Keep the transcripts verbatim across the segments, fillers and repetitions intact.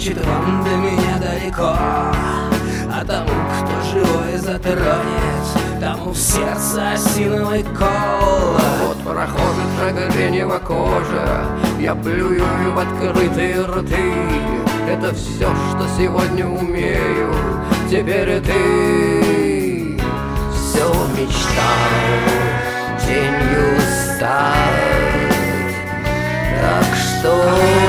значит вам до меня далеко. А тому, кто живой затронет, тому в сердце осиновый кол. Вот прохожих шаголенева кожа, я плюю в открытые рты. Это все, что сегодня умею. Теперь и ты все мечтал тенью стать. Так что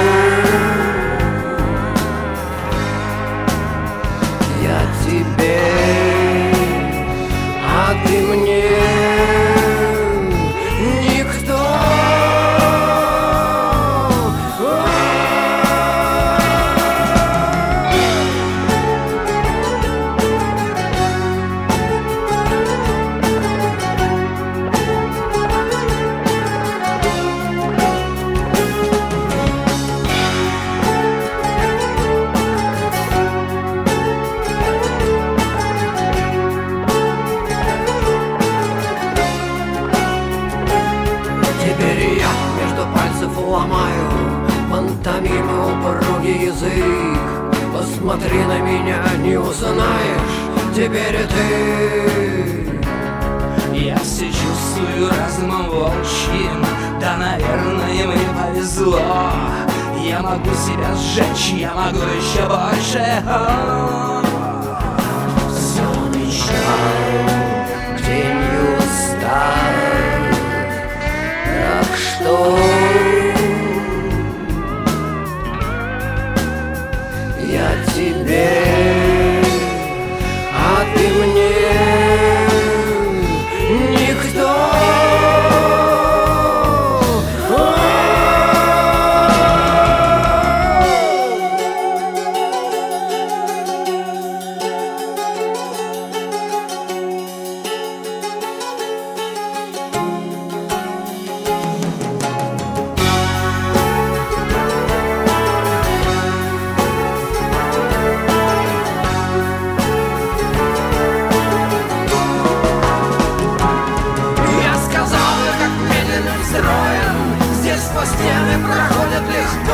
я тебе, а ты мне никто. Теперь я между пальцев ломаю пантомимы упругий язык. Посмотри на меня, не узнаешь теперь и ты. Я все чувствую разумом волчьим, да, наверное, мне повезло. Я могу себя сжечь, я могу еще больше. Все мечтал тенью стать. Так что я тебе, а ты мне никто. Здесь по стены проходят легко.